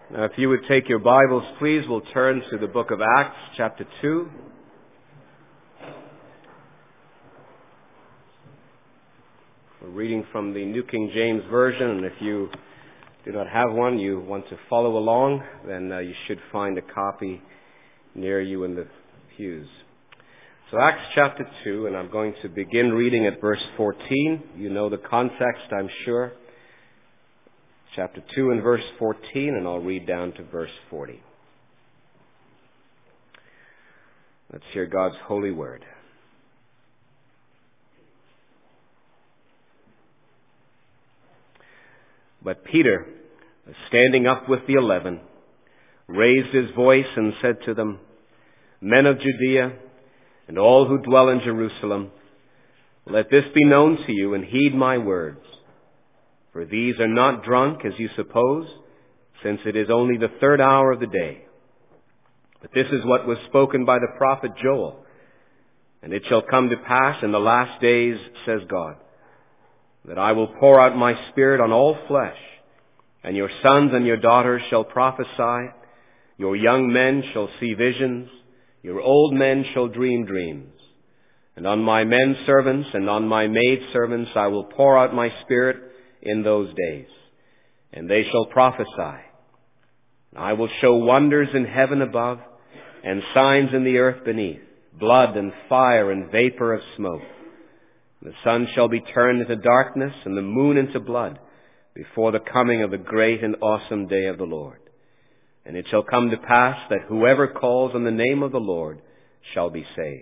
Now, if you would take your Bibles, please, we'll turn to the book of Acts, chapter 2. We're reading from the New King James Version, and if you do not have one, you want to follow along, then you should find a copy near you in the pews. So Acts chapter 2, and I'm going to begin reading at verse 14. You know the context, I'm sure. Chapter 2 and verse 14, and I'll read down to verse 40. Let's hear God's holy word. But Peter, standing up with the 11, raised his voice and said to them, "Men of Judea, and all who dwell in Jerusalem, let this be known to you, and heed my words. For these are not drunk, as you suppose, since it is only the third hour of the day. But this is what was spoken by the prophet Joel. And it shall come to pass in the last days, says God, that I will pour out my Spirit on all flesh, and your sons and your daughters shall prophesy, your young men shall see visions, your old men shall dream dreams. And on my men servants and on my maid servants I will pour out my Spirit in those days, and they shall prophesy. I will show wonders in heaven above, and signs in the earth beneath, blood and fire and vapor of smoke. The sun shall be turned into darkness, and the moon into blood, before the coming of the great and awesome day of the Lord. And it shall come to pass that whoever calls on the name of the Lord shall be saved.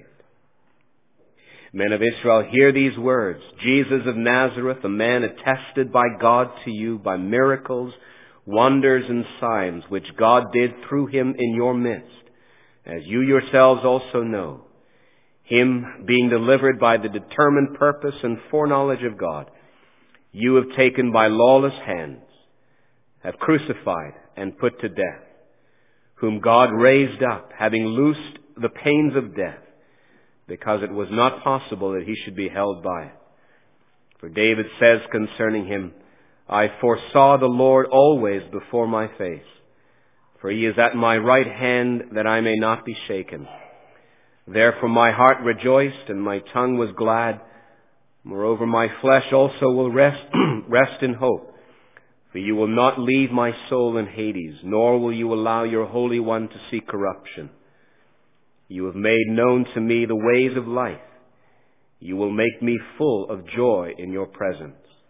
Men of Israel, hear these words. Jesus of Nazareth, a man attested by God to you by miracles, wonders, and signs, which God did through him in your midst, as you yourselves also know. Him being delivered by the determined purpose and foreknowledge of God, you have taken by lawless hands, have crucified and put to death, whom God raised up, having loosed the pains of death, because it was not possible that he should be held by it. For David says concerning him, I foresaw the Lord always before my face, for he is at my right hand that I may not be shaken. Therefore my heart rejoiced and my tongue was glad. Moreover my flesh also will rest in hope. For you will not leave my soul in Hades, nor will you allow your Holy One to see corruption. You have made known to me the ways of life. You will make me full of joy in your presence.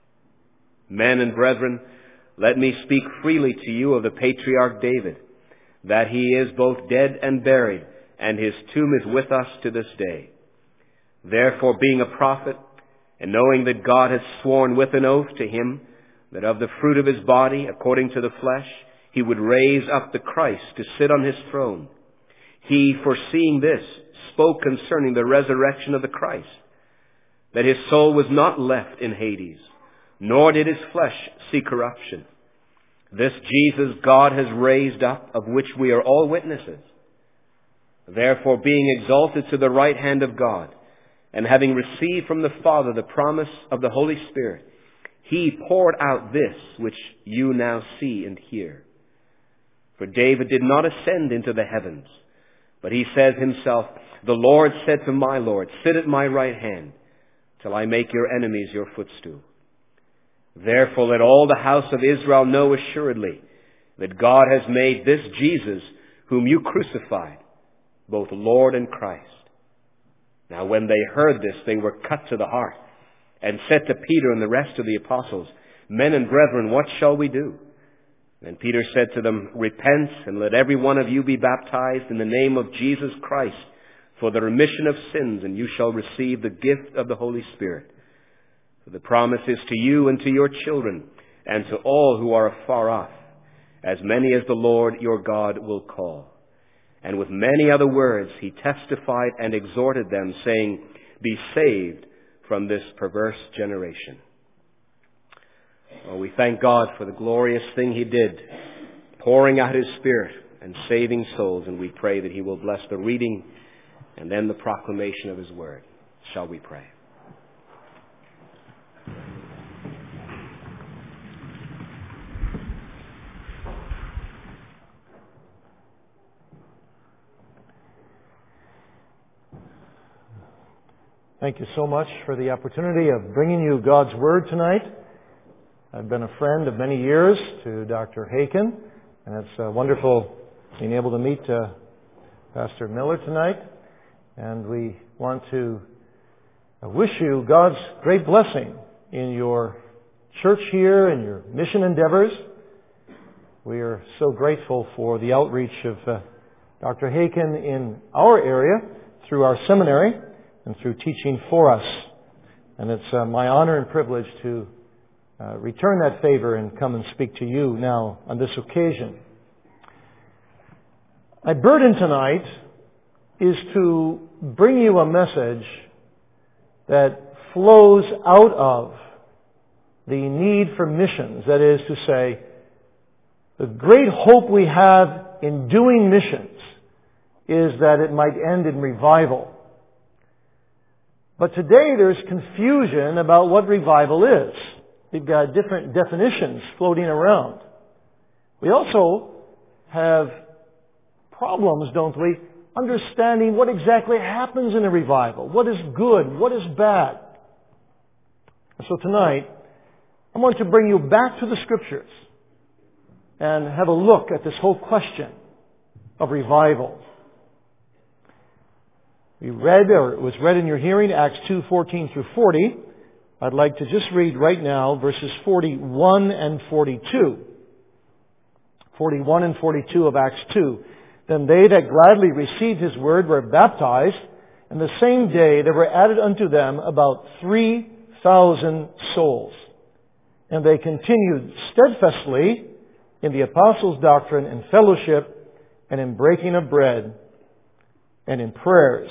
Men and brethren, let me speak freely to you of the patriarch David, that he is both dead and buried, and his tomb is with us to this day. Therefore, being a prophet, and knowing that God has sworn with an oath to him, that of the fruit of his body, according to the flesh, he would raise up the Christ to sit on his throne, he, foreseeing this, spoke concerning the resurrection of the Christ, that his soul was not left in Hades, nor did his flesh see corruption. This Jesus God has raised up, of which we are all witnesses. Therefore, being exalted to the right hand of God, and having received from the Father the promise of the Holy Spirit, he poured out this which you now see and hear. For David did not ascend into the heavens, but he says himself, the Lord said to my Lord, sit at my right hand, till I make your enemies your footstool. Therefore let all the house of Israel know assuredly that God has made this Jesus, whom you crucified, both Lord and Christ. Now when they heard this, they were cut to the heart, and said to Peter and the rest of the apostles, Men and brethren, what shall we do? And Peter said to them, Repent, and let every one of you be baptized in the name of Jesus Christ for the remission of sins, and you shall receive the gift of the Holy Spirit. For the promise is to you and to your children, and to all who are afar off, as many as the Lord your God will call. And with many other words he testified and exhorted them, saying, Be saved from this perverse generation. Well, we thank God for the glorious thing he did, pouring out his Spirit and saving souls, and we pray that he will bless the reading and then the proclamation of his word. Shall we pray? Our Thank you so much for the opportunity of bringing you God's Word tonight. I've been a friend of many years to Dr. Haken, and it's wonderful being able to meet Pastor Miller tonight. And we want to wish you God's great blessing in your church here and your mission endeavors. We are so grateful for the outreach of Dr. Haken in our area through our seminary and through teaching for us. And it's my honor and privilege to return that favor and come and speak to you now on this occasion. My burden tonight is to bring you a message that flows out of the need for missions. That is to say, the great hope we have in doing missions is that it might end in revival. But today there's confusion about what revival is. We've got different definitions floating around. We also have problems, don't we, understanding what exactly happens in a revival. What is good? What is bad? And so tonight, I want to bring you back to the Scriptures and have a look at this whole question of revival. We read, or it was read in your hearing, Acts 2:14 through 40. I'd like to just read right now verses 41 and 42. 41 and 42 of Acts 2. Then they that gladly received his word were baptized, and the same day there were added unto them about 3,000 souls. And they continued steadfastly in the apostles' doctrine and fellowship, and in breaking of bread, and in prayers.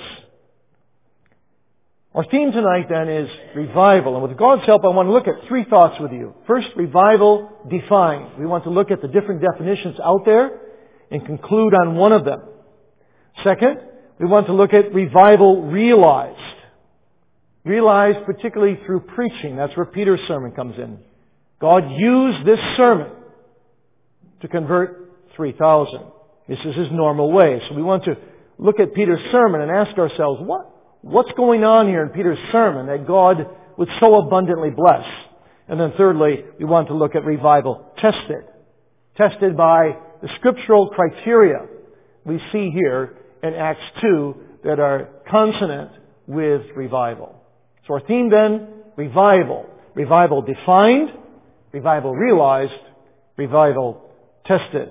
Our theme tonight then is revival. And with God's help, I want to look at three thoughts with you. First, revival defined. We want to look at the different definitions out there and conclude on one of them. Second, we want to look at revival realized. Realized particularly through preaching. That's where Peter's sermon comes in. God used this sermon to convert 3,000. This is His normal way. So we want to look at Peter's sermon and ask ourselves, what's going on here in Peter's sermon that God would so abundantly bless? And then thirdly, we want to look at revival tested. Tested by the scriptural criteria we see here in Acts 2 that are consonant with revival. So our theme then, revival. Revival defined, revival realized, revival tested.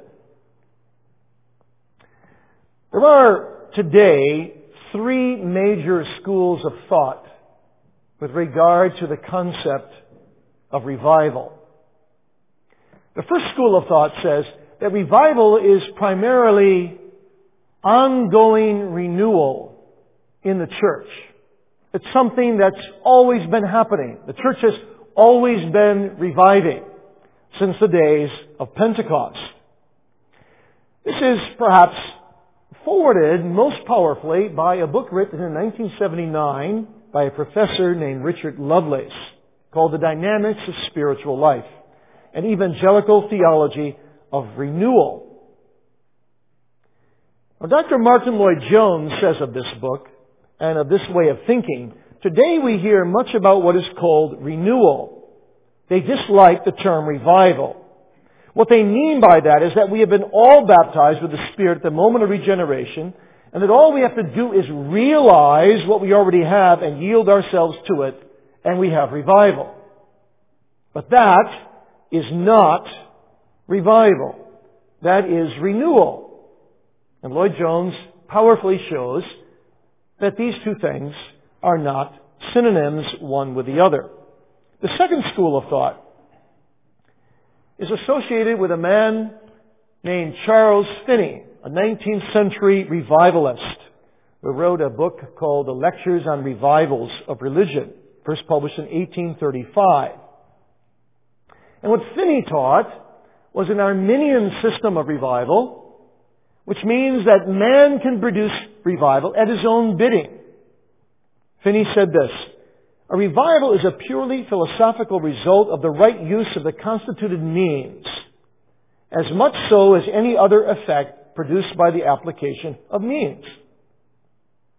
There are today three major schools of thought with regard to the concept of revival. The first school of thought says that revival is primarily ongoing renewal in the church. It's something that's always been happening. The church has always been reviving since the days of Pentecost. This is perhaps forwarded most powerfully by a book written in 1979 by a professor named Richard Lovelace called The Dynamics of Spiritual Life, an evangelical theology of renewal. Now, Dr. Martin Lloyd-Jones says of this book and of this way of thinking, today we hear much about what is called renewal. They dislike the term revival. What they mean by that is that we have been all baptized with the Spirit at the moment of regeneration, and that all we have to do is realize what we already have and yield ourselves to it, and we have revival. But that is not revival. That is renewal. And Lloyd-Jones powerfully shows that these two things are not synonyms one with the other. The second school of thought is associated with a man named Charles Finney, a 19th century revivalist who wrote a book called The Lectures on Revivals of Religion, first published in 1835. And what Finney taught was an Arminian system of revival, which means that man can produce revival at his own bidding. Finney said this, "A revival is a purely philosophical result of the right use of the constituted means, as much so as any other effect produced by the application of means."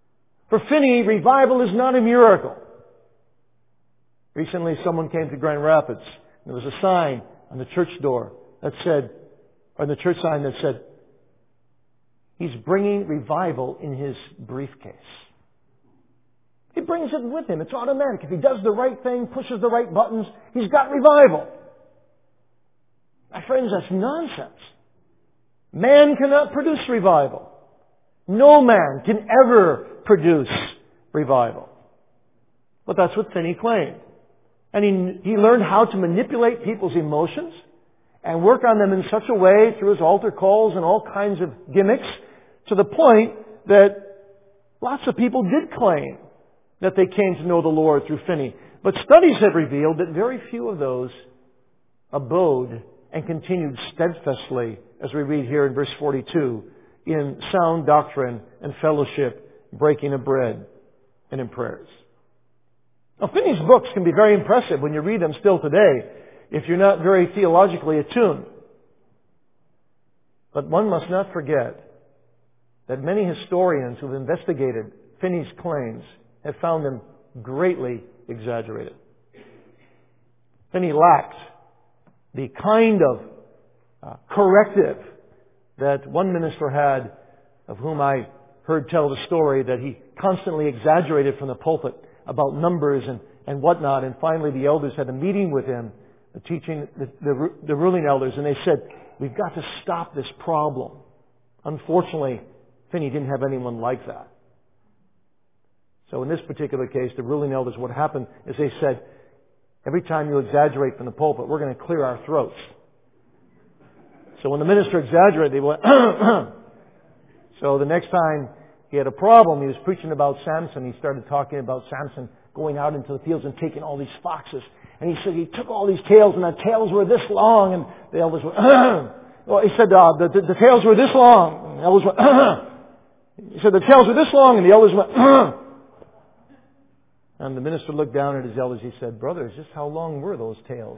For Finney, revival is not a miracle. Recently, someone came to Grand Rapids. There was a sign on the church door that said, or the church sign that said, he's bringing revival in his briefcase. He brings it with him. It's automatic. If he does the right thing, pushes the right buttons, he's got revival. My friends, that's nonsense. Man cannot produce revival. No man can ever produce revival. But that's what Finney claimed. And he learned how to manipulate people's emotions and work on them in such a way through his altar calls and all kinds of gimmicks to the point that lots of people did claim that they came to know the Lord through Finney. But studies have revealed that very few of those abode and continued steadfastly, as we read here in verse 42, in sound doctrine and fellowship, breaking of bread, and in prayers. Now, Finney's books can be very impressive when you read them still today, if you're not very theologically attuned. But one must not forget that many historians who've investigated Finney's claims have found them greatly exaggerated. Finney lacked the kind of corrective that one minister had, of whom I heard tell the story, that he constantly exaggerated from the pulpit about numbers and whatnot. And finally the elders had a meeting with him, the ruling elders, and they said, we've got to stop this problem. Unfortunately, Finney didn't have anyone like that. So in this particular case, the ruling elders, what happened is they said, every time you exaggerate from the pulpit, we're going to clear our throats. So when the minister exaggerated, they went, So the next time he had a problem, he was preaching about Samson. He started talking about Samson going out into the fields and taking all these foxes. And he said he took all these tails, and the tails were this long. And the elders went, Well, he said the tails were this long. And the elders went, He said the tails were this long, and the elders went, And the minister looked down at his elders. He said, brothers, just how long were those tails?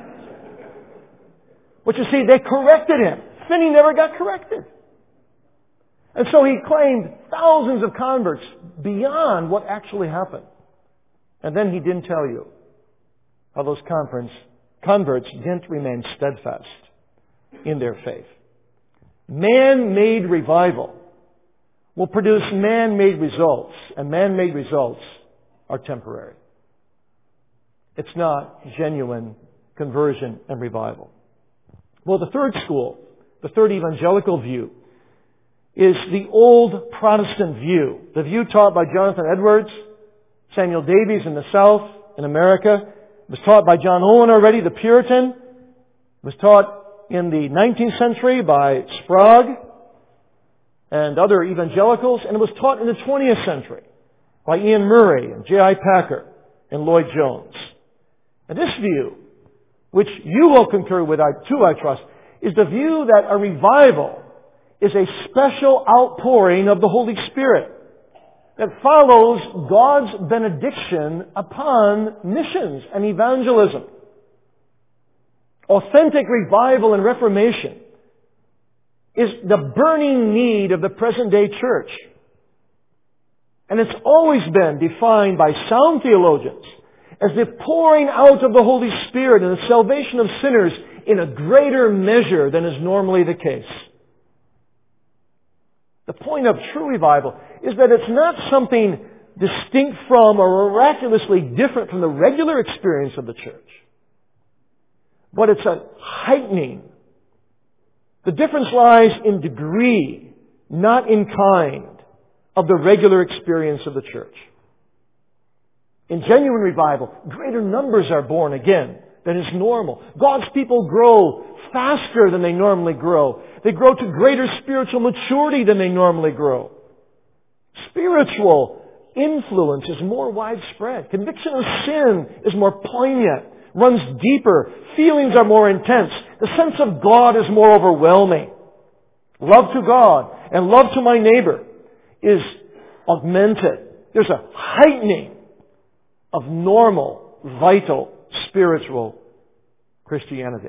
But you see, they corrected him. Finney never got corrected. And so he claimed thousands of converts beyond what actually happened. And then he didn't tell you how those converts didn't remain steadfast in their faith. Man-made revival will produce man-made results, and man-made results are temporary. It's not genuine conversion and revival. Well, the third school, the third evangelical view, is the old Protestant view. The view taught by Jonathan Edwards, Samuel Davies in the South, in America. It was taught by John Owen already, the Puritan. It was taught in the 19th century by Sprague and other evangelicals. And it was taught in the 20th century by Ian Murray and J.I. Packer and Lloyd Jones. And this view, which you will concur with too, I trust, is the view that a revival is a special outpouring of the Holy Spirit that follows God's benediction upon missions and evangelism. Authentic revival and reformation is the burning need of the present day church. And it's always been defined by sound theologians as the pouring out of the Holy Spirit and the salvation of sinners in a greater measure than is normally the case. The point of true revival is that it's not something distinct from or miraculously different from the regular experience of the church, but it's a heightening. The difference lies in degree, not in kind, of the regular experience of the church. In genuine revival, greater numbers are born again than is normal. God's people grow faster than they normally grow. They grow to greater spiritual maturity than they normally grow. Spiritual influence is more widespread. Conviction of sin is more poignant, runs deeper. Feelings are more intense. The sense of God is more overwhelming. Love to God and love to my neighbor is augmented. There's a heightening of normal, vital, spiritual Christianity.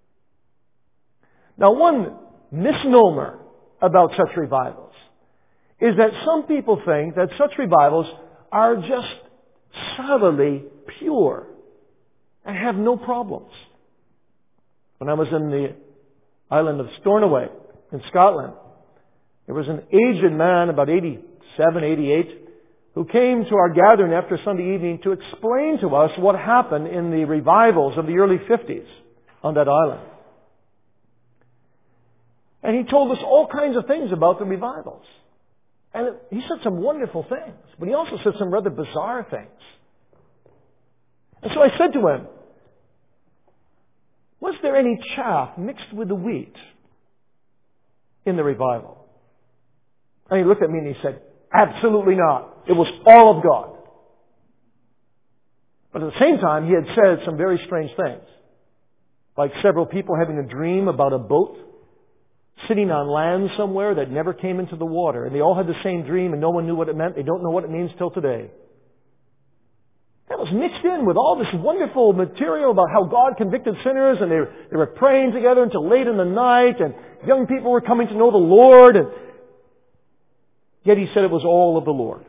Now, one misnomer about such revivals is that some people think that such revivals are just solidly pure and have no problems. When I was in the island of Stornoway in Scotland, there was an aged man, about 87, 88, who came to our gathering after Sunday evening to explain to us what happened in the revivals of the early 50s on that island. And he told us all kinds of things about the revivals. And he said some wonderful things, but he also said some rather bizarre things. And so I said to him, was there any chaff mixed with the wheat in the revival? And he looked at me and he said, absolutely not. It was all of God. But at the same time, he had said some very strange things. Like several people having a dream about a boat sitting on land somewhere that never came into the water. And they all had the same dream and no one knew what it meant. They don't know what it means till today. That was mixed in with all this wonderful material about how God convicted sinners, and they were praying together until late in the night, and young people were coming to know the Lord, and yet he said it was all of the Lord.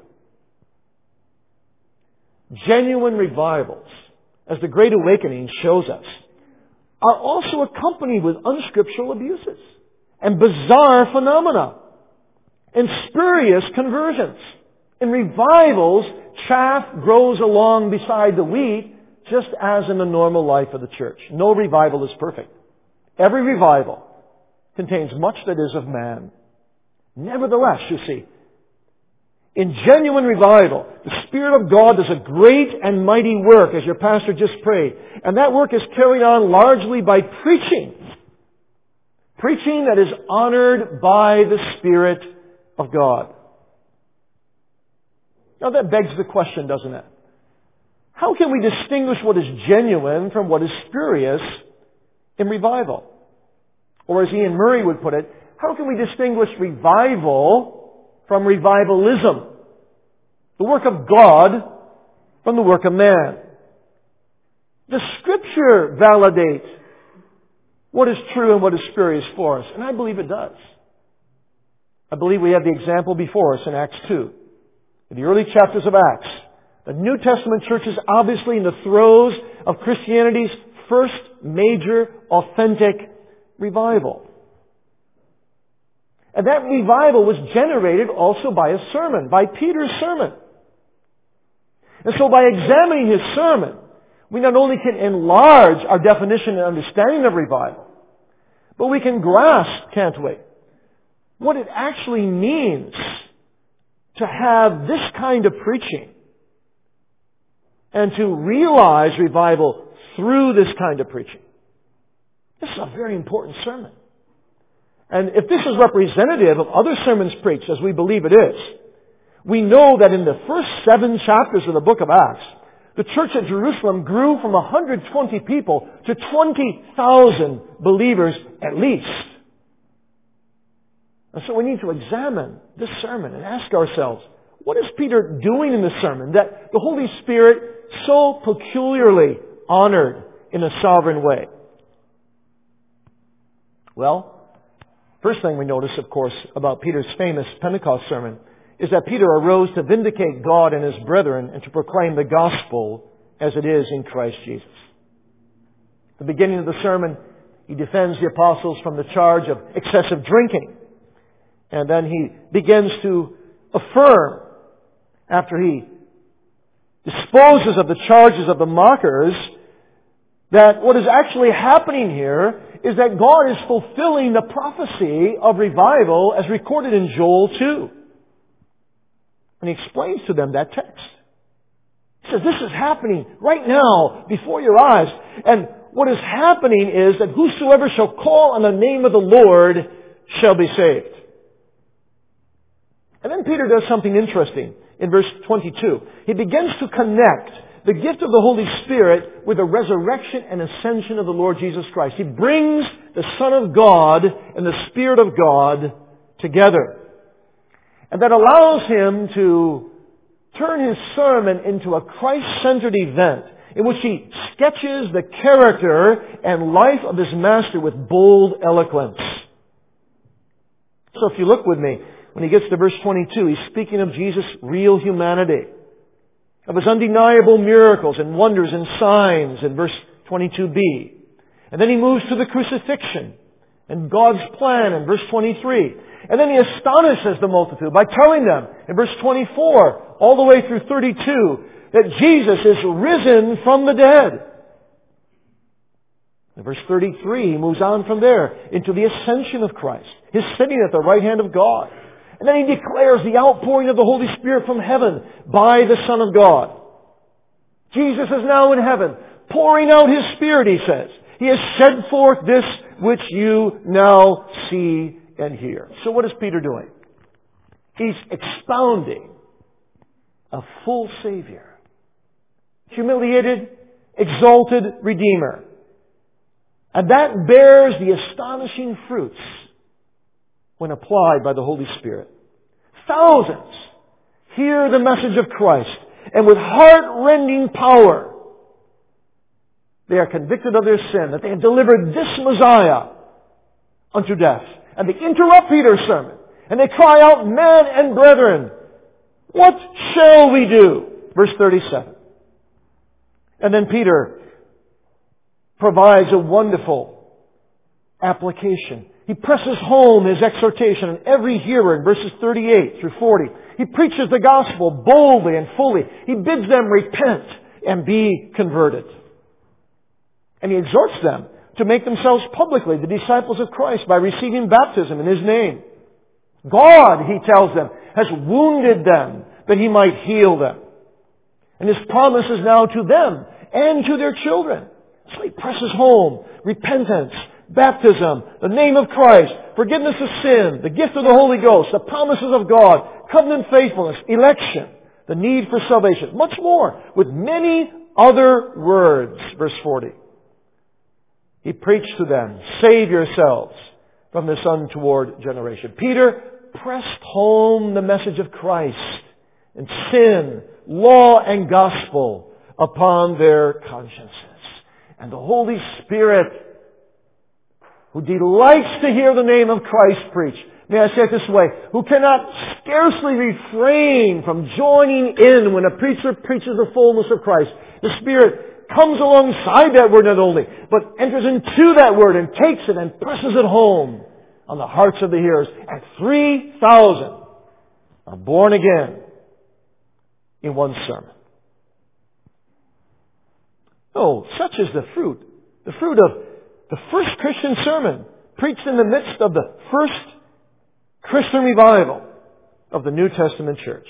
Genuine revivals, as the Great Awakening shows us, are also accompanied with unscriptural abuses and bizarre phenomena and spurious conversions. In revivals, chaff grows along beside the wheat, just as in the normal life of the church. No revival is perfect. Every revival contains much that is of man. Nevertheless, you see, in genuine revival, the Spirit of God does a great and mighty work, as your pastor just prayed. And that work is carried on largely by preaching. Preaching that is honored by the Spirit of God. Now that begs the question, doesn't it? How can we distinguish what is genuine from what is spurious in revival? Or as Ian Murray would put it, how can we distinguish revival from revivalism? The work of God from the work of man. The Scripture validates what is true and what is spurious for us, and I believe it does. I believe we have the example before us in Acts 2. In the early chapters of Acts, the New Testament church is obviously in the throes of Christianity's first major authentic revival. And that revival was generated also by a sermon, by Peter's sermon. And so by examining his sermon, we not only can enlarge our definition and understanding of revival, but we can grasp, can't we, what it actually means to have this kind of preaching and to realize revival through this kind of preaching. This is a very important sermon. And if this is representative of other sermons preached, as we believe it is, we know that in the first 7 chapters of the book of Acts, the church at Jerusalem grew from 120 people to 20,000 believers at least. And so we need to examine this sermon and ask ourselves, what is Peter doing in this sermon that the Holy Spirit so peculiarly honored in a sovereign way? Well, first thing we notice, of course, about Peter's famous Pentecost sermon is that Peter arose to vindicate God and his brethren and to proclaim the gospel as it is in Christ Jesus. At the beginning of the sermon, he defends the apostles from the charge of excessive drinking. And then he begins to affirm, after he disposes of the charges of the mockers, that what is actually happening here is that God is fulfilling the prophecy of revival as recorded in Joel 2. And he explains to them that text. He says, this is happening right now before your eyes. And what is happening is that whosoever shall call on the name of the Lord shall be saved. And then Peter does something interesting in verse 22. He begins to connect the gift of the Holy Spirit with the resurrection and ascension of the Lord Jesus Christ. He brings the Son of God and the Spirit of God together. And that allows him to turn his sermon into a Christ-centered event in which he sketches the character and life of his Master with bold eloquence. So if you look with me, when he gets to verse 22, he's speaking of Jesus' real humanity, of his undeniable miracles and wonders and signs in verse 22b. And then he moves to the crucifixion and God's plan in verse 23. And then he astonishes the multitude by telling them in verse 24 all the way through 32 that Jesus is risen from the dead. In verse 33, he moves on from there into the ascension of Christ, his sitting at the right hand of God. And then he declares the outpouring of the Holy Spirit from heaven by the Son of God. Jesus is now in heaven, pouring out His Spirit, he says. He has shed forth this which you now see and hear. So what is Peter doing? He's expounding a full Savior, humiliated, exalted Redeemer. And that bears the astonishing fruits when applied by the Holy Spirit. Thousands hear the message of Christ, and with heart-rending power, they are convicted of their sin, that they have delivered this Messiah unto death. And they interrupt Peter's sermon, and they cry out, "Men and brethren, what shall we do?" Verse 37. And then Peter provides a wonderful application. He presses home his exhortation on every hearer in verses 38 through 40. He preaches the gospel boldly and fully. He bids them repent and be converted. And he exhorts them to make themselves publicly the disciples of Christ by receiving baptism in His name. God, he tells them, has wounded them that He might heal them. And His promise is now to them and to their children. So he presses home repentance, baptism, the name of Christ, forgiveness of sin, the gift of the Holy Ghost, the promises of God, covenant faithfulness, election, the need for salvation, much more, with many other words. Verse 40. He preached to them, "Save yourselves from this untoward generation." Peter pressed home the message of Christ and sin, law and gospel upon their consciences. And the Holy Spirit, who delights to hear the name of Christ preached, may I say it this way, who cannot scarcely refrain from joining in when a preacher preaches the fullness of Christ. The Spirit comes alongside that word not only, but enters into that word and takes it and presses it home on the hearts of the hearers. And 3,000 are born again in one sermon. Oh, such is the fruit of the first Christian sermon preached in the midst of the first Christian revival of the New Testament church.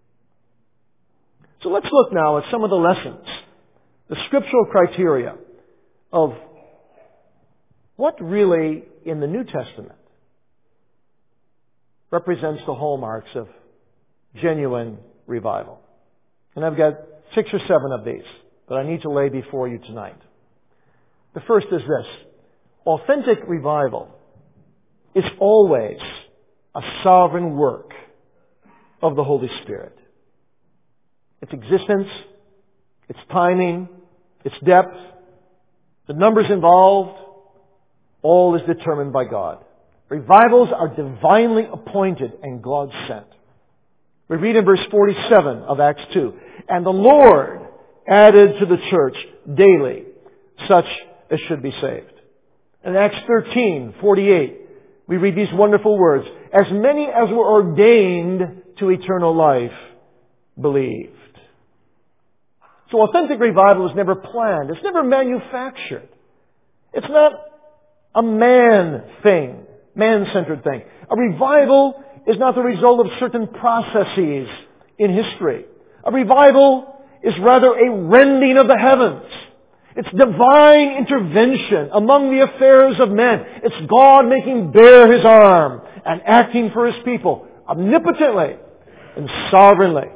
So let's look now at some of the lessons, the scriptural criteria of what really in the New Testament represents the hallmarks of genuine revival. And I've got 6 or 7 of these that I need to lay before you tonight. The first is this: authentic revival is always a sovereign work of the Holy Spirit. Its existence, its timing, its depth, the numbers involved, all is determined by God. Revivals are divinely appointed and God sent. We read in verse 47 of Acts 2, "And the Lord added to the church daily such as should be saved." In Acts 13:48, we read these wonderful words, "As many as were ordained to eternal life believed." So authentic revival is never planned. It's never manufactured. It's not a man-centered thing. A revival is not the result of certain processes in history. A revival is rather a rending of the heavens. It's divine intervention among the affairs of men. It's God making bare His arm and acting for His people omnipotently and sovereignly.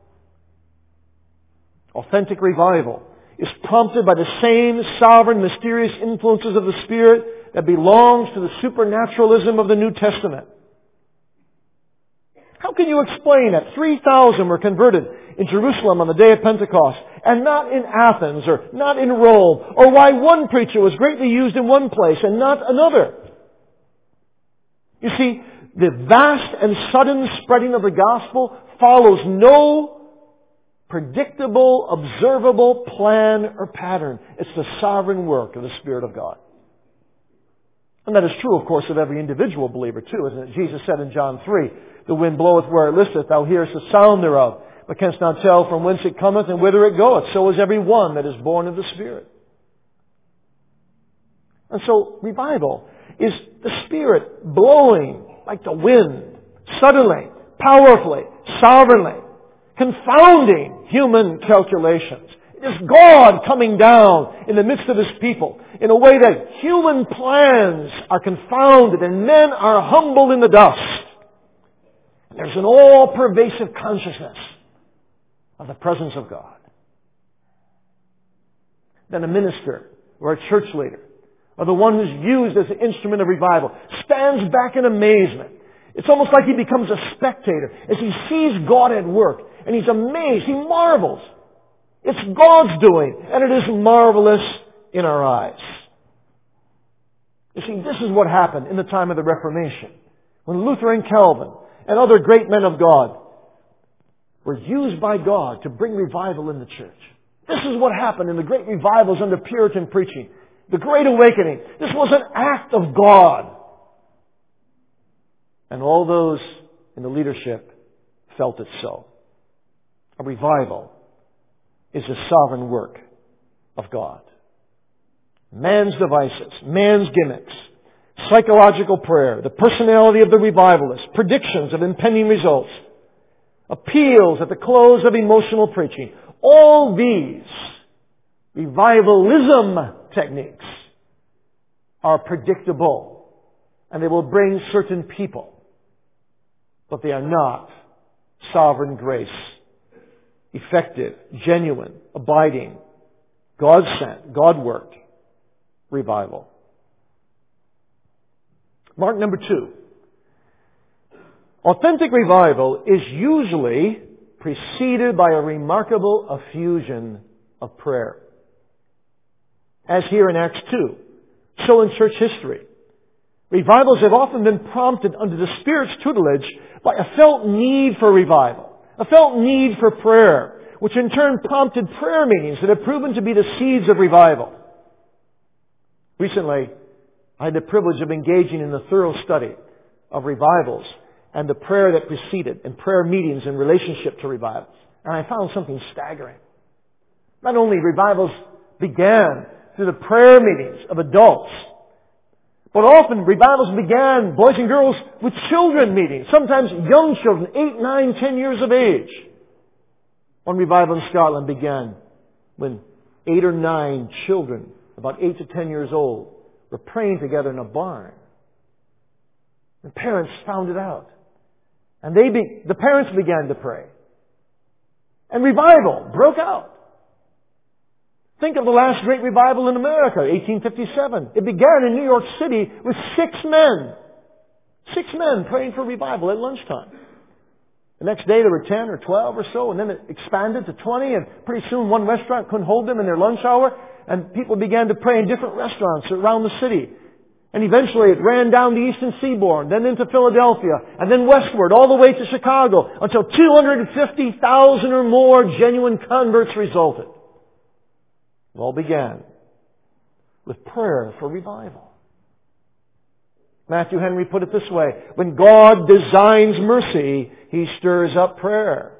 Authentic revival is prompted by the same sovereign, mysterious influences of the Spirit that belongs to the supernaturalism of the New Testament. How can you explain that 3,000 were converted in Jerusalem on the day of Pentecost and not in Athens or not in Rome, or why one preacher was greatly used in one place and not another? You see, the vast and sudden spreading of the gospel follows no predictable, observable plan or pattern. It's the sovereign work of the Spirit of God. And that is true, of course, of every individual believer too, isn't it? Jesus said in John 3, "The wind bloweth where it listeth, thou hearest the sound thereof, but canst not tell from whence it cometh and whither it goeth. So is every one that is born of the Spirit." And so, revival is the Spirit blowing like the wind, suddenly, powerfully, sovereignly, confounding human calculations. It is God coming down in the midst of His people in a way that human plans are confounded and men are humbled in the dust. And there's an all-pervasive consciousness of the presence of God. Then a minister or a church leader, or the one who's used as an instrument of revival, stands back in amazement. It's almost like he becomes a spectator as he sees God at work. And he's amazed. He marvels. It's God's doing, and it is marvelous in our eyes. You see, this is what happened in the time of the Reformation, when Luther and Calvin and other great men of God were used by God to bring revival in the church. This is what happened in the great revivals under Puritan preaching. The Great Awakening. This was an act of God. And all those in the leadership felt it so. A revival is a sovereign work of God. Man's devices, man's gimmicks, psychological prayer, the personality of the revivalist, predictions of impending results, appeals at the close of emotional preaching. All these revivalism techniques are predictable, and they will bring certain people, but they are not sovereign grace, effective, genuine, abiding, God-sent, God-worked revival. Mark number 2. Authentic revival is usually preceded by a remarkable effusion of prayer. As here in Acts 2, so in church history. Revivals have often been prompted under the Spirit's tutelage by a felt need for revival, a felt need for prayer, which in turn prompted prayer meetings that have proven to be the seeds of revival. Recently, I had the privilege of engaging in the thorough study of revivals and the prayer that preceded, and prayer meetings in relationship to revivals. And I found something staggering. Not only revivals began through the prayer meetings of adults, but often revivals began, boys and girls, with children meetings, sometimes young children, 8, 9, 10 years of age. One revival in Scotland began when 8 or 9 children, about 8 to 10 years old, were praying together in a barn. The parents found it out. And the parents began to pray. And revival broke out. Think of the last great revival in America, 1857. It began in New York City with 6 men. 6 men praying for revival at lunchtime. The next day there were 10 or 12 or so, and then it expanded to 20, and pretty soon one restaurant couldn't hold them in their lunch hour, and people began to pray in different restaurants around the city. And eventually it ran down the eastern seaboard, then into Philadelphia, and then westward all the way to Chicago, until 250,000 or more genuine converts resulted. It all began with prayer for revival. Matthew Henry put it this way: when God designs mercy, He stirs up prayer.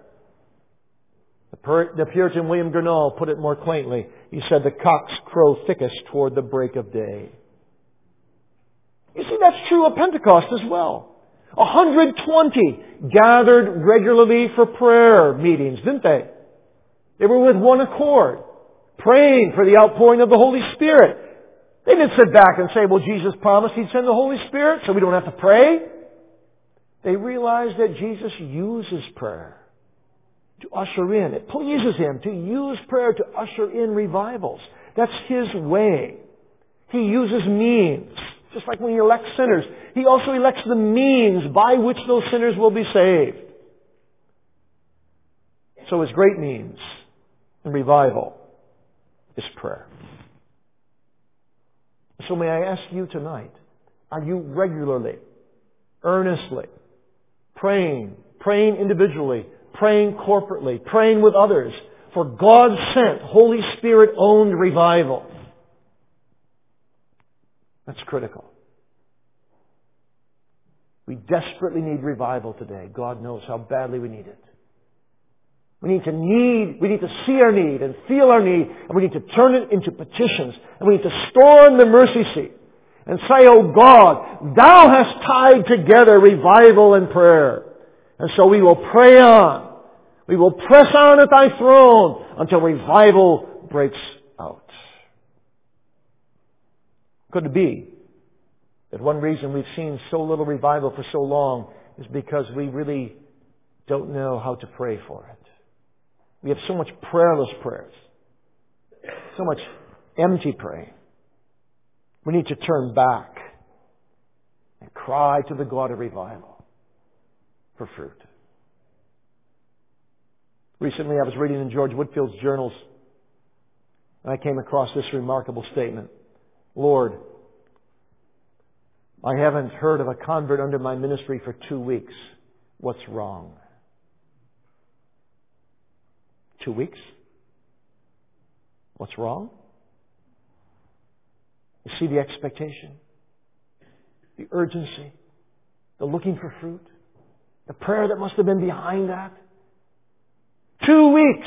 The Puritan William Gurnall put it more quaintly. He said, the cocks crow thickest toward the break of day. You see, that's true of Pentecost as well. 120 gathered regularly for prayer meetings, didn't they? They were with one accord, praying for the outpouring of the Holy Spirit. They didn't sit back and say, well, Jesus promised He'd send the Holy Spirit, so we don't have to pray. They realized that Jesus uses prayer to usher in. It pleases Him to use prayer to usher in revivals. That's His way. He uses means. Just like when He elects sinners, He also elects the means by which those sinners will be saved. So His great means in revival is prayer. So may I ask you tonight, are you regularly earnestly, praying individually, praying corporately, praying with others for God-sent, Holy Spirit-owned revival. That's critical. We desperately need revival today. God knows how badly we need it. We need to see our need and feel our need, and we need to turn it into petitions, and we need to storm the mercy seat and say, "Oh God, Thou hast tied together revival and prayer." And so we will pray on. We will press on at Thy throne until revival breaks out. Could it be that one reason we've seen so little revival for so long is because we really don't know how to pray for it? We have so much prayerless prayers, so much empty praying. We need to turn back and cry to the God of revival for fruit. Recently I was reading in George Whitfield's journals, and I came across this remarkable statement. "Lord, I haven't heard of a convert under my ministry for 2 weeks. What's wrong?" 2 weeks? What's wrong? You see the expectation, the urgency, the looking for fruit, the prayer that must have been behind that. 2 weeks!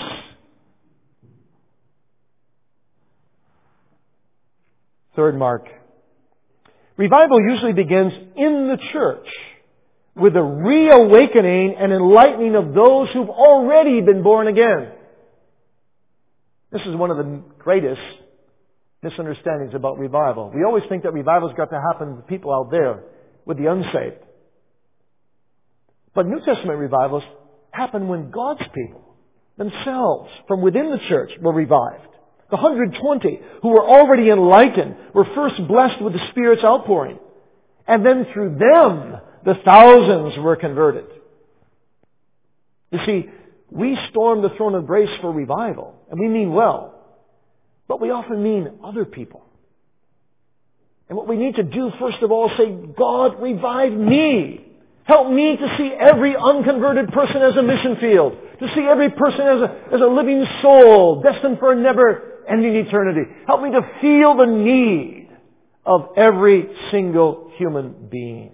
Third mark. Revival usually begins in the church with a reawakening and enlightening of those who've already been born again. This is one of the greatest misunderstandings about revival. We always think that revival's got to happen with people out there, with the unsaved. But New Testament revivals happen when God's people themselves, from within the church, were revived. The 120 who were already enlightened were first blessed with the Spirit's outpouring. And then through them, the thousands were converted. You see, we storm the throne of grace for revival, and we mean well. But we often mean other people. And what we need to do, first of all, say, "God, revive me. Help me to see every unconverted person as a mission field. To see every person as a living soul, destined for a never-ending eternity. Help me to feel the need of every single human being."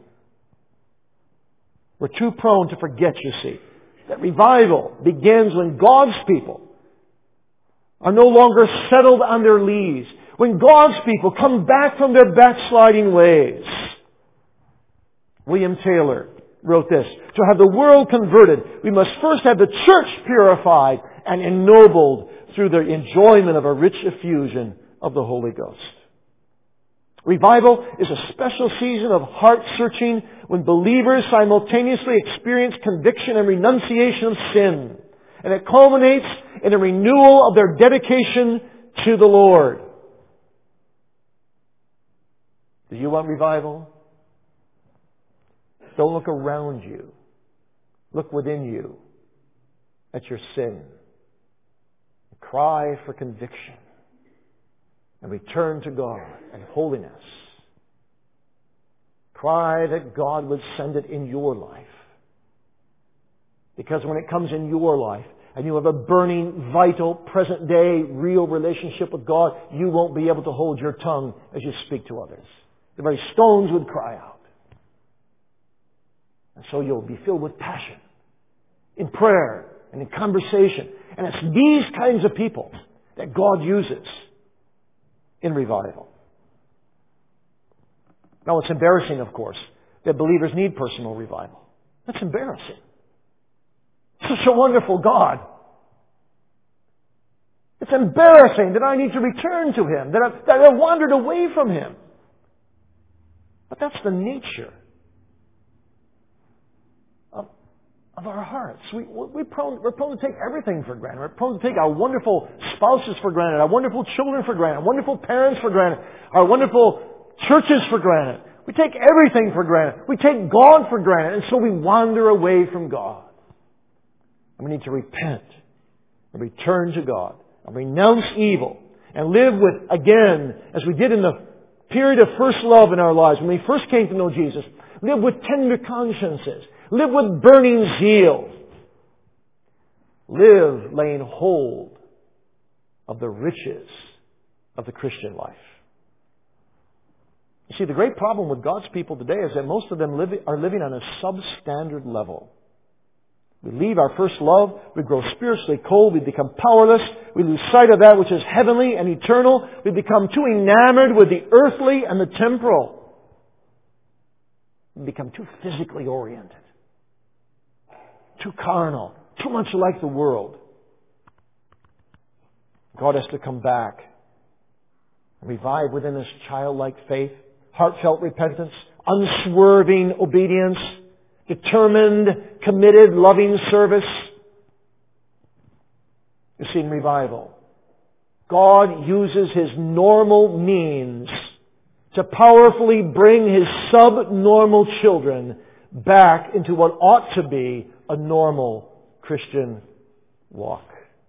We're too prone to forget, you see, that revival begins when God's people are no longer settled on their lees. When God's people come back from their backsliding ways. William Taylor wrote this: "To have the world converted, we must first have the church purified and ennobled through the enjoyment of a rich effusion of the Holy Ghost." Revival is a special season of heart searching when believers simultaneously experience conviction and renunciation of sin. And it culminates in a renewal of their dedication to the Lord. Do you want revival? Don't look around you. Look within you at your sin. Cry for conviction. And return to God and holiness. Cry that God would send it in your life. Because when it comes in your life, and you have a burning, vital, present-day, real relationship with God, you won't be able to hold your tongue as you speak to others. The very stones would cry out. And so you'll be filled with passion in prayer and in conversation. And it's these kinds of people that God uses in revival. Now, it's embarrassing, of course, that believers need personal revival. That's embarrassing. Such a wonderful God. It's embarrassing that I need to return to Him, that I've wandered away from Him. But that's the nature of our hearts. We're prone to take everything for granted. We're prone to take our wonderful spouses for granted, our wonderful children for granted, our wonderful parents for granted, our wonderful churches for granted. We take everything for granted. We take God for granted, and so we wander away from God. And we need to repent and return to God and renounce evil and live with, again, as we did in the period of first love in our lives, when we first came to know Jesus, Live with tender consciences. Live with burning zeal. Live laying hold of the riches of the Christian life. You see, the great problem with God's people today is that most of them are living on a substandard level. We leave our first love, we grow spiritually cold, we become powerless, we lose sight of that which is heavenly and eternal, we become too enamored with the earthly and the temporal. We become too physically oriented, too carnal, too much like the world. God has to come back and revive within us childlike faith, heartfelt repentance, unswerving obedience, determined, committed, loving service. You see, in revival, God uses His normal means to powerfully bring His subnormal children back into what ought to be a normal Christian walk.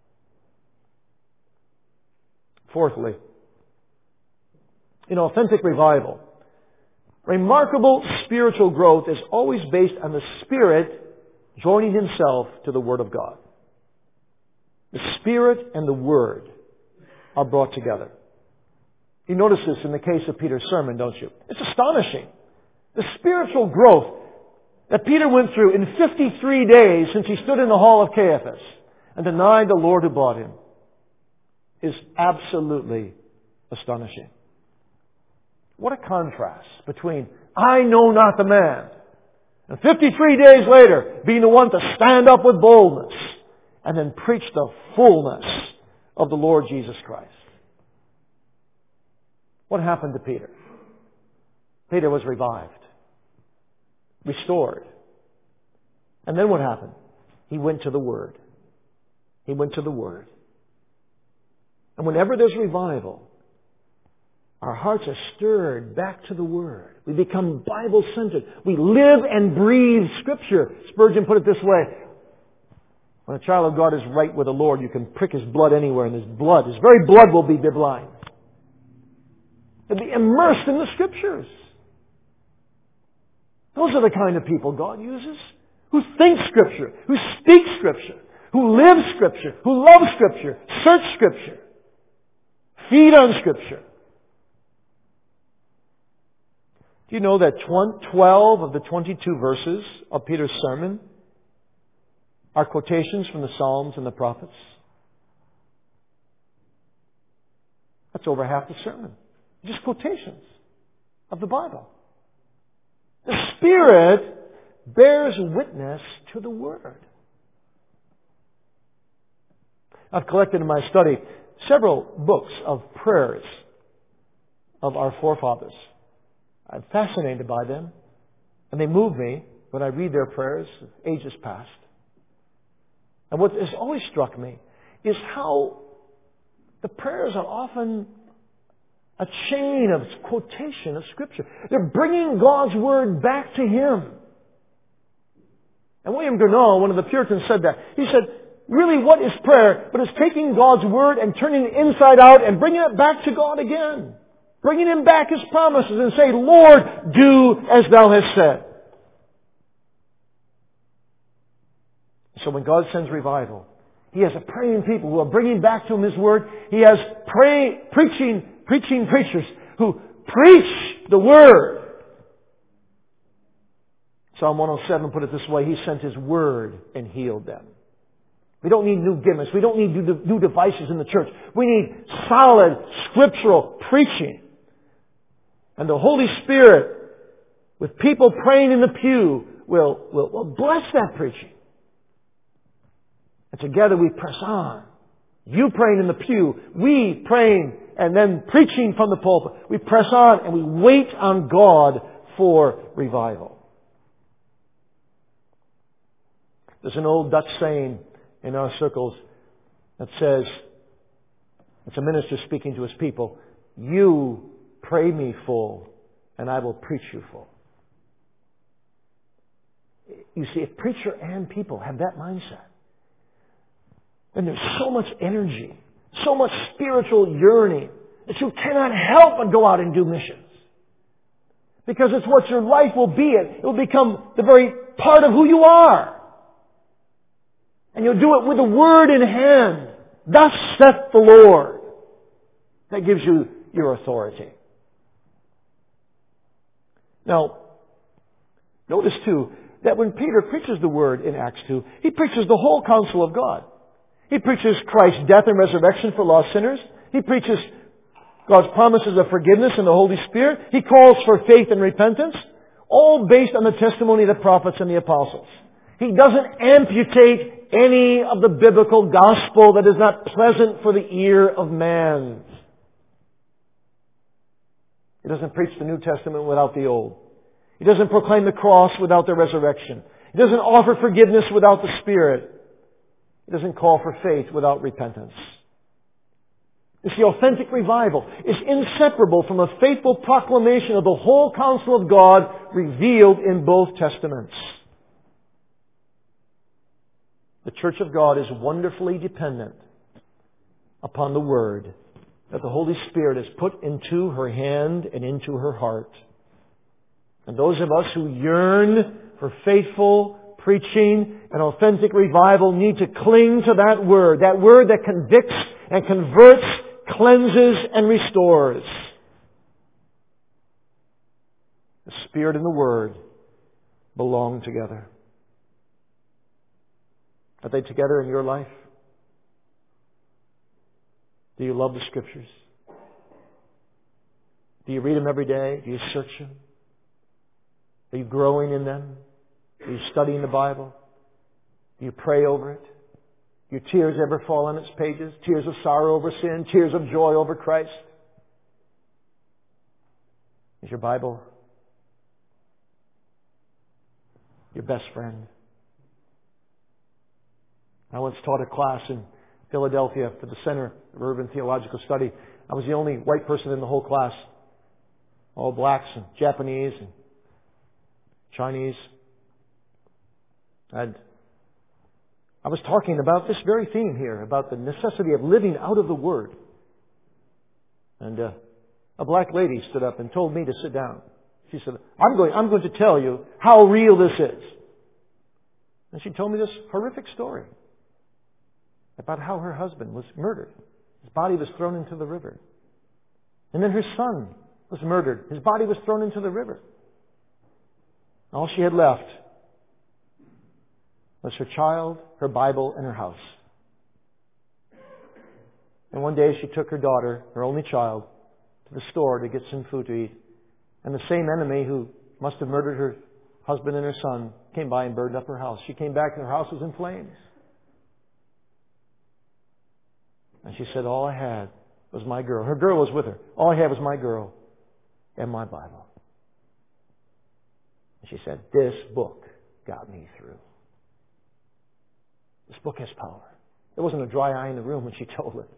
Fourthly, in authentic revival, remarkable spiritual growth is always based on the Spirit joining Himself to the Word of God. The Spirit and the Word are brought together. You notice this in the case of Peter's sermon, don't you? It's astonishing. The spiritual growth that Peter went through in 53 days since he stood in the hall of Caiaphas and denied the Lord who bought him is absolutely astonishing. What a contrast between, I know not the man, and 53 days later, being the one to stand up with boldness and then preach the fullness of the Lord Jesus Christ. What happened to Peter? Peter was revived, restored. And then what happened? He went to the Word. He went to the Word. And whenever there's revival, our hearts are stirred back to the Word. We become Bible-centered. We live and breathe Scripture. Spurgeon put it this way. When a child of God is right with the Lord, you can prick his blood anywhere, and his very blood will be blind. He'll be immersed in the Scriptures. Those are the kind of people God uses. Who think Scripture, who speak Scripture, who live Scripture, who love Scripture, search Scripture, feed on Scripture. Do you know that 12 of the 22 verses of Peter's sermon are quotations from the Psalms and the prophets? That's over half the sermon. Just quotations of the Bible. The Spirit bears witness to the Word. I've collected in my study several books of prayers of our forefathers. I'm fascinated by them, and they move me when I read their prayers of ages past. And what has always struck me is how the prayers are often a chain of quotation of Scripture. They're bringing God's Word back to Him. And William Gurnall, one of the Puritans, said that. He said, really, what is prayer? But it's taking God's Word and turning it inside out and bringing it back to God again. Bringing Him back His promises and say, Lord, do as Thou hast said. So when God sends revival, He has a praying people who are bringing back to Him His Word. He has preaching preachers who preach the Word. Psalm 107 put it this way, He sent His Word and healed them. We don't need new gimmicks. We don't need new devices in the church. We need solid scriptural preaching. And the Holy Spirit, with people praying in the pew, will bless that preaching. And together we press on. You praying in the pew, we praying and then preaching from the pulpit. We press on and we wait on God for revival. There's an old Dutch saying in our circles that says, it's a minister speaking to his people, you pray me full and I will preach you full. You see, if preacher and people have that mindset, then there's so much energy, so much spiritual yearning that you cannot help but go out and do missions. Because it's what your life will be. It will become the very part of who you are. And you'll do it with the Word in hand. Thus saith the Lord. That gives you your authority. Now, notice too, that when Peter preaches the Word in Acts 2, he preaches the whole counsel of God. He preaches Christ's death and resurrection for lost sinners. He preaches God's promises of forgiveness in the Holy Spirit. He calls for faith and repentance, all based on the testimony of the prophets and the apostles. He doesn't amputate any of the biblical gospel that is not pleasant for the ear of man. He doesn't preach the New Testament without the Old. He doesn't proclaim the cross without the resurrection. He doesn't offer forgiveness without the Spirit. He doesn't call for faith without repentance. You see, authentic revival is inseparable from a faithful proclamation of the whole counsel of God revealed in both Testaments. The Church of God is wonderfully dependent upon the Word that the Holy Spirit has put into her hand and into her heart. And those of us who yearn for faithful preaching and authentic revival need to cling to that Word that convicts and converts, cleanses and restores. The Spirit and the Word belong together. Are they together in your life? Do you love the Scriptures? Do you read them every day? Do you search them? Are you growing in them? Are you studying the Bible? Do you pray over it? Do your tears ever fall on its pages? Tears of sorrow over sin? Tears of joy over Christ? Is your Bible your best friend? I once taught a class in Philadelphia for the Center of Urban Theological Study. I was the only white person in the whole class. All blacks and Japanese and Chinese. And I was talking about this very theme here, about the necessity of living out of the Word. And a black lady stood up and told me to sit down. She said, I'm going to tell you how real this is. And she told me this horrific story about how her husband was murdered. His body was thrown into the river. And then her son was murdered. His body was thrown into the river. All she had left was her child, her Bible, and her house. And one day she took her daughter, her only child, to the store to get some food to eat. And the same enemy who must have murdered her husband and her son came by and burned up her house. She came back and her house was in flames. And she said, all I had was my girl. Her girl was with her. All I had was my girl and my Bible. And she said, this book got me through. This book has power. There wasn't a dry eye in the room when she told it.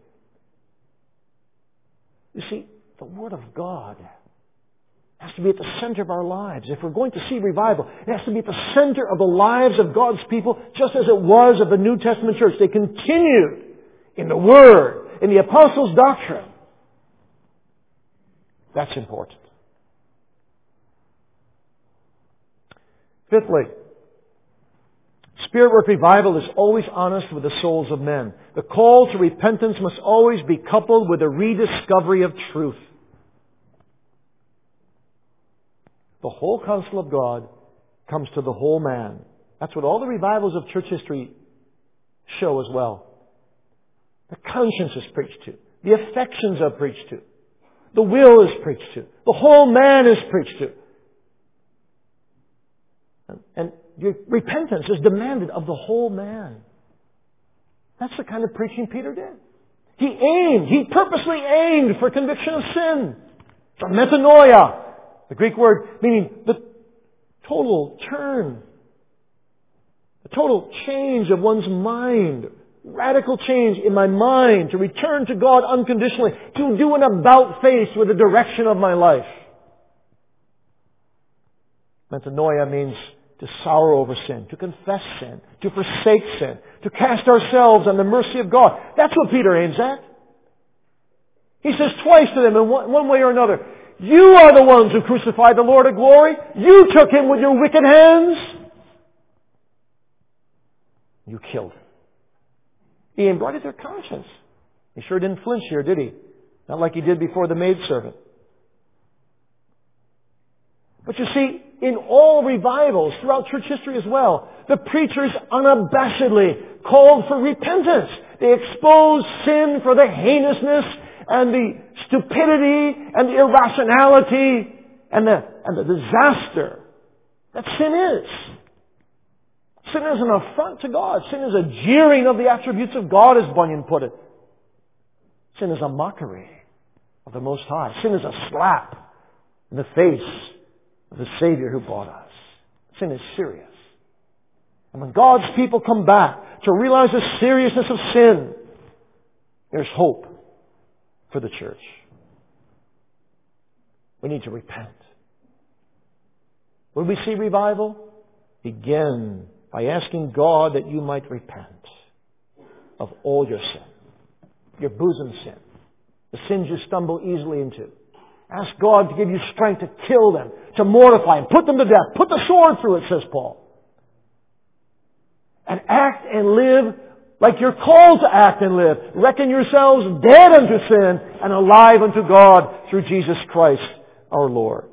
You see, the Word of God has to be at the center of our lives. If we're going to see revival, it has to be at the center of the lives of God's people, just as it was of the New Testament church. They continued in the Word, in the Apostles' doctrine. That's important. Fifthly, Spirit work revival is always honest with the souls of men. The call to repentance must always be coupled with a rediscovery of truth. The whole counsel of God comes to the whole man. That's what all the revivals of church history show as well. The conscience is preached to. The affections are preached to. The will is preached to. The whole man is preached to. And repentance is demanded of the whole man. That's the kind of preaching Peter did. He purposely aimed for conviction of sin. For metanoia, the Greek word meaning the total turn, the total change of one's mind. Radical change in my mind to return to God unconditionally, to do an about-face with the direction of my life. Metanoia means to sorrow over sin, to confess sin, to forsake sin, to cast ourselves on the mercy of God. That's what Peter aims at. He says twice to them in one way or another, You are the ones who crucified the Lord of glory. You took him with your wicked hands. You killed him. He embroidered their conscience. He sure didn't flinch here, did he? Not like he did before the maidservant. But you see, in all revivals throughout church history as well, the preachers unabashedly called for repentance. They exposed sin for the heinousness and the stupidity and the irrationality and the disaster that sin is. Sin is an affront to God. Sin is a jeering of the attributes of God, as Bunyan put it. Sin is a mockery of the Most High. Sin is a slap in the face of the Savior who bought us. Sin is serious. And when God's people come back to realize the seriousness of sin, there's hope for the church. We need to repent. When we see revival, begin by asking God that you might repent of all your sin, your bosom sin, the sins you stumble easily into. Ask God to give you strength to kill them, to mortify them, put them to death, put the sword through it, says Paul. And act and live like you're called to act and live. Reckon yourselves dead unto sin and alive unto God through Jesus Christ our Lord.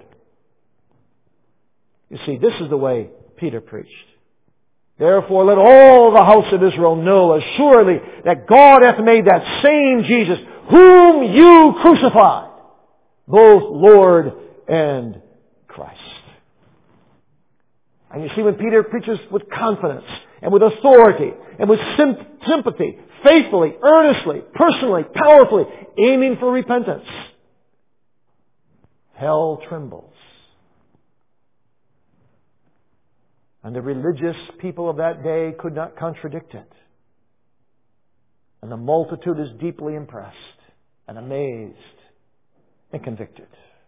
You see, this is the way Peter preached. Therefore let all the house of Israel know assuredly that God hath made that same Jesus, whom you crucified, both Lord and Christ. And you see, when Peter preaches with confidence and with authority and with sympathy, faithfully, earnestly, personally, powerfully, aiming for repentance, hell trembles. And the religious people of that day could not contradict it. And the multitude is deeply impressed and amazed and convicted.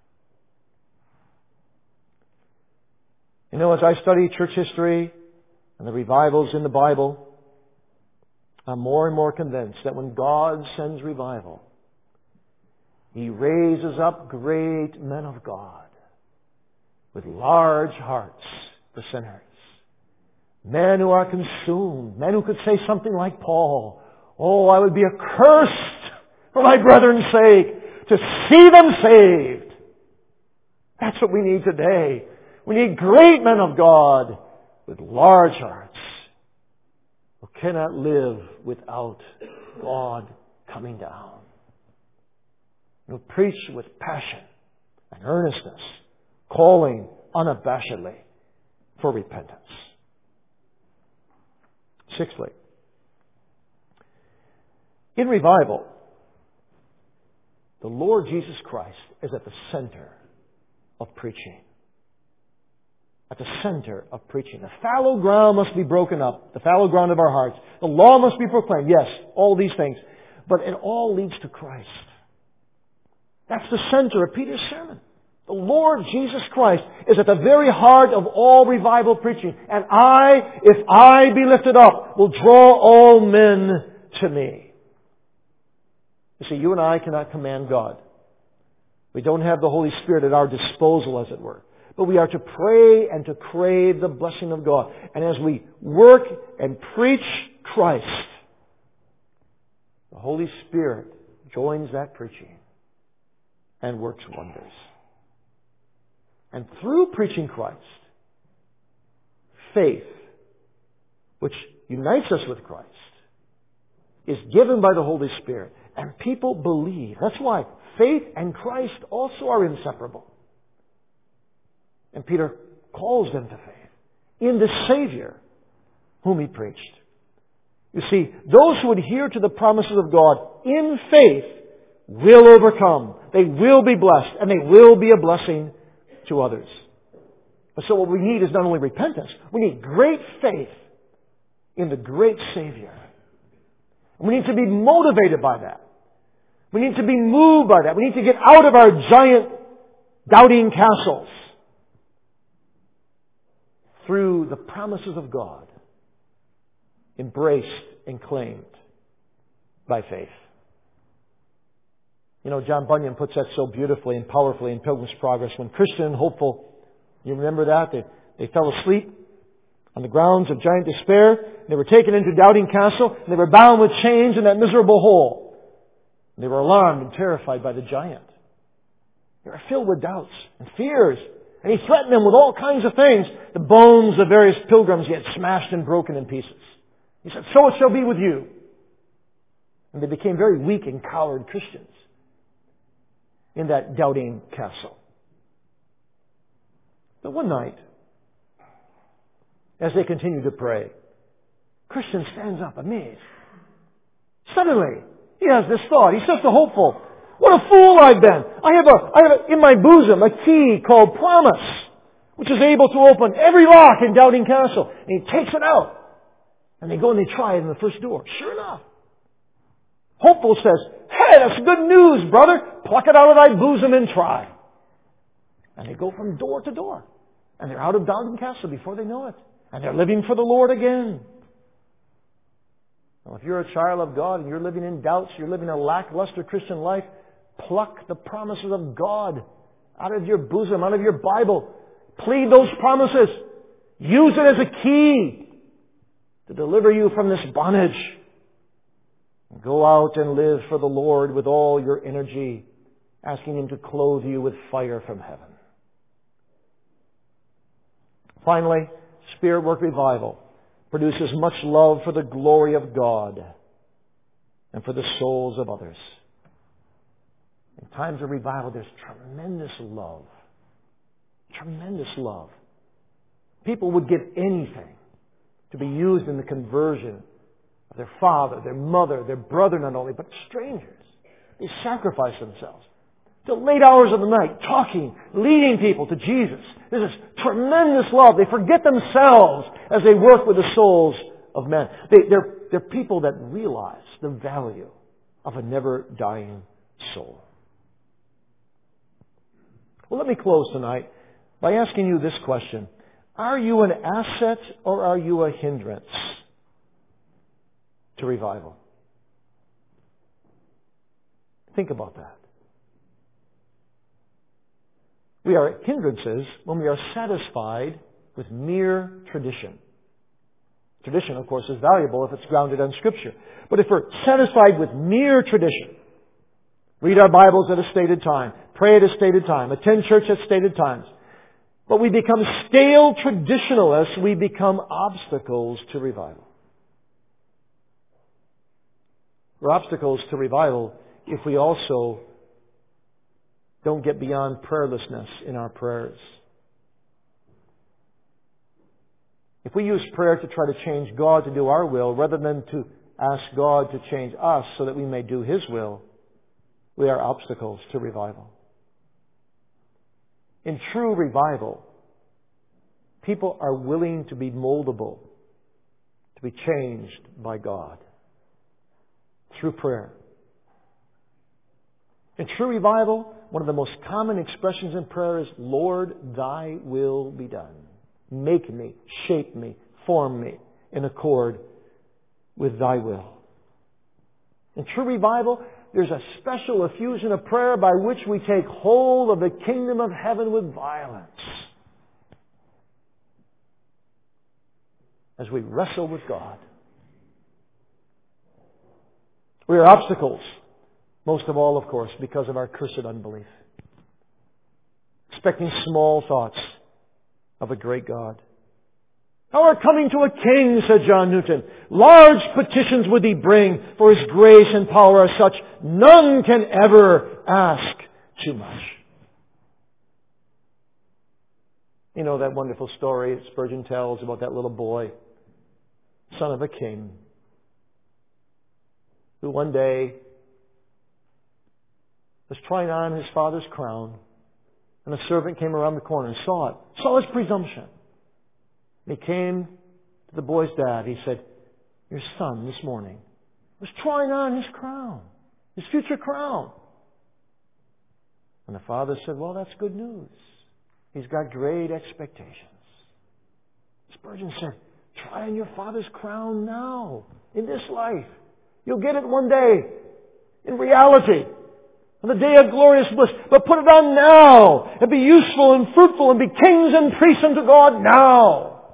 You know, as I study church history and the revivals in the Bible, I'm more and more convinced that when God sends revival, He raises up great men of God with large hearts for sinners. Men who are consumed. Men who could say something like Paul, "Oh, I would be accursed for my brethren's sake to see them saved." That's what we need today. We need great men of God with large hearts who cannot live without God coming down. Who preach with passion and earnestness, calling unabashedly for repentance. Sixthly, in revival, the Lord Jesus Christ is at the center of preaching. At the center of preaching. The fallow ground must be broken up. The fallow ground of our hearts. The law must be proclaimed. Yes, all these things. But it all leads to Christ. That's the center of Peter's sermon. The Lord Jesus Christ is at the very heart of all revival preaching. And I, if I be lifted up, will draw all men to me. You see, you and I cannot command God. We don't have the Holy Spirit at our disposal, as it were. But we are to pray and to crave the blessing of God. And as we work and preach Christ, the Holy Spirit joins that preaching and works wonders. And through preaching Christ, faith, which unites us with Christ, is given by the Holy Spirit. And people believe. That's why faith and Christ also are inseparable. And Peter calls them to faith in the Savior whom he preached. You see, those who adhere to the promises of God in faith will overcome. They will be blessed, and they will be a blessing to others. But so what we need is not only repentance, we need great faith in the great Savior. And we need to be motivated by that. We need to be moved by that. We need to get out of our giant doubting castles through the promises of God, embraced and claimed by faith. You know, John Bunyan puts that so beautifully and powerfully in Pilgrim's Progress. When Christian and hopeful, you remember that? They fell asleep on the grounds of giant despair. They were taken into Doubting Castle. And they were bound with chains in that miserable hole. And they were alarmed and terrified by the giant. They were filled with doubts and fears. And he threatened them with all kinds of things. The bones of various pilgrims he had smashed and broken in pieces. He said, so it shall be with you. And they became very weak and coward Christians in that Doubting Castle. But one night, as they continued to pray, Christian stands up amazed. Suddenly, he has this thought. He says to hopeful, what a fool I've been. I have in my bosom a key called promise, which is able to open every lock in Doubting Castle. And he takes it out. And they go and they try it in the first door. Sure enough. Hopeful says, hey, that's good news, brother. Pluck it out of thy bosom and try. And they go from door to door. And they're out of Doubting Castle before they know it. And they're living for the Lord again. Well, if you're a child of God and you're living in doubts, you're living a lackluster Christian life, pluck the promises of God out of your bosom, out of your Bible. Plead those promises. Use it as a key to deliver you from this bondage. Go out and live for the Lord with all your energy, asking Him to clothe you with fire from heaven. Finally, Spirit Work Revival produces much love for the glory of God and for the souls of others. In times of revival, there's tremendous love. Tremendous love. People would give anything to be used in the conversion of their father, their mother, their brother not only, but strangers. They sacrifice themselves till late hours of the night, talking, leading people to Jesus. There's this tremendous love. They forget themselves as they work with the souls of men. They're people that realize the value of a never-dying soul. Well, let me close tonight by asking you this question. Are you an asset or are you a hindrance to revival? Think about that. We are hindrances when we are satisfied with mere tradition. Tradition, of course, is valuable if it's grounded on Scripture. But if we're satisfied with mere tradition, read our Bibles at a stated time, pray at a stated time, attend church at stated times, but we become stale traditionalists, we become obstacles to revival. We're obstacles to revival if we also don't get beyond prayerlessness in our prayers. If we use prayer to try to change God to do our will rather than to ask God to change us so that we may do His will, we are obstacles to revival. In true revival, people are willing to be moldable, to be changed by God through prayer. In true revival, one of the most common expressions in prayer is, Lord, Thy will be done. Make me, shape me, form me in accord with Thy will. In true revival, there's a special effusion of prayer by which we take hold of the kingdom of heaven with violence. As we wrestle with God. We are obstacles. Most of all, of course, because of our cursed unbelief. Expecting small thoughts of a great God. Our coming to a king, said John Newton. Large petitions would He bring, for His grace and power are such, none can ever ask too much. You know that wonderful story that Spurgeon tells about that little boy, son of a king, who one day was trying on his father's crown, and a servant came around the corner and saw his presumption. And he came to the boy's dad. He said, your son this morning was trying on his crown, his future crown. And the father said, well, that's good news. He's got great expectations. Spurgeon said, try on your father's crown now, in this life. You'll get it one day, in reality. on the day of glorious bliss, but put it on now, and be useful and fruitful, and be kings and priests unto God now.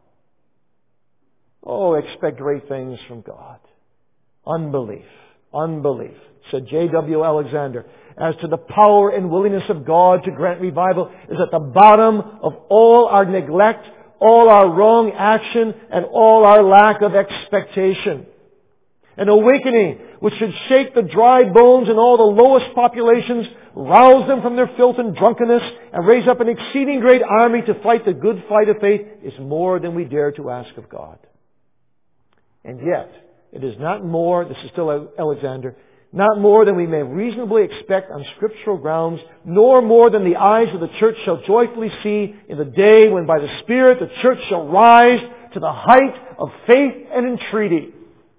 Oh, expect great things from God. Unbelief, said J.W. Alexander, as to the power and willingness of God to grant revival, is at the bottom of all our neglect, all our wrong action, and all our lack of expectation. An awakening which should shake the dry bones in all the lowest populations, rouse them from their filth and drunkenness, and raise up an exceeding great army to fight the good fight of faith, is more than we dare to ask of God. And yet, it is not more, this is still Alexander, not more than we may reasonably expect on scriptural grounds, nor more than the eyes of the church shall joyfully see in the day when by the Spirit the church shall rise to the height of faith and entreaty.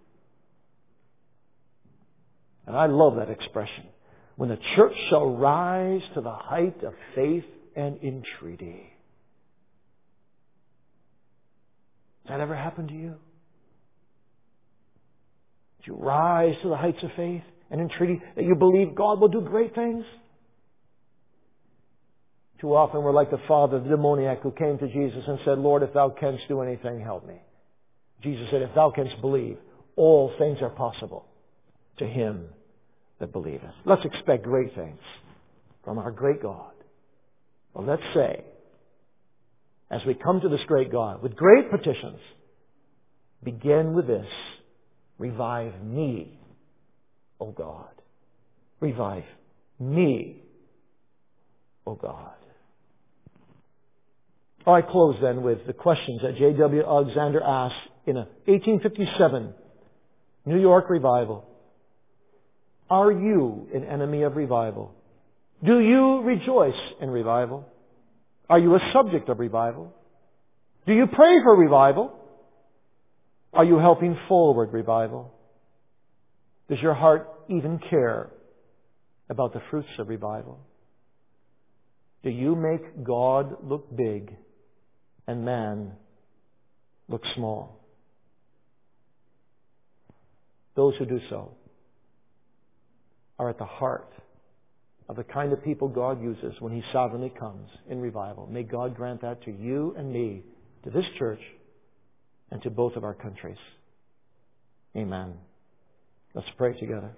And I love that expression. When the church shall rise to the height of faith and entreaty. Has that ever happened to you? Did you rise to the heights of faith and entreaty that you believe God will do great things? Too often we're like the father of the demoniac who came to Jesus and said, Lord, if thou canst do anything, help me. Jesus said, if thou canst believe, all things are possible to him that believeth. Let's expect great things from our great God. Well, let's say, as we come to this great God with great petitions, begin with this: revive me, O God. Revive me, O God. I close then with the questions that J.W. Alexander asked in a 1857 New York revival. Are you an enemy of revival? Do you rejoice in revival? Are you a subject of revival? Do you pray for revival? Are you helping forward revival? Does your heart even care about the fruits of revival? Do you make God look big and man look small? Those who do so are at the heart of the kind of people God uses when He sovereignly comes in revival. May God grant that to you and me, to this church, and to both of our countries. Amen. Let's pray together.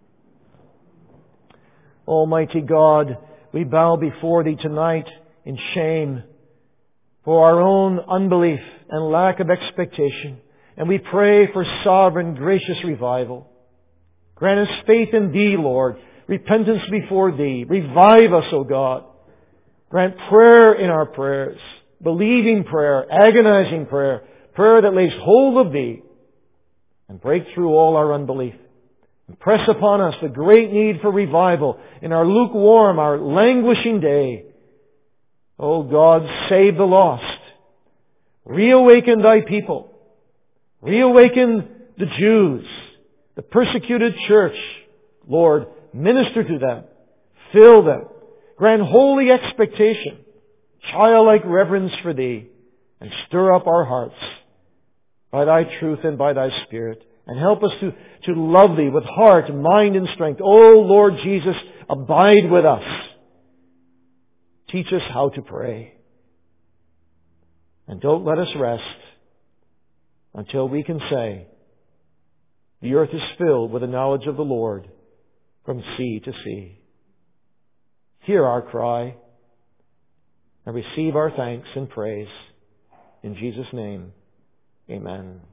Almighty God, we bow before Thee tonight in shame for our own unbelief and lack of expectation. And we pray for sovereign, gracious revival. Grant us faith in Thee, Lord. Repentance before Thee. Revive us, O God. Grant prayer in our prayers. Believing prayer, agonizing prayer, prayer that lays hold of Thee. And break through all our unbelief. And press upon us the great need for revival in our lukewarm, our languishing day. O God, save the lost. Reawaken Thy people. Reawaken the Jews, the persecuted church. Lord, minister to them. Fill them. Grant holy expectation, childlike reverence for Thee, and stir up our hearts by Thy truth and by Thy Spirit. And help us to love Thee with heart, mind, and strength. O Lord Jesus, abide with us. Teach us how to pray. And don't let us rest until we can say, the earth is filled with the knowledge of the Lord from sea to sea. Hear our cry and receive our thanks and praise. In Jesus' name, amen.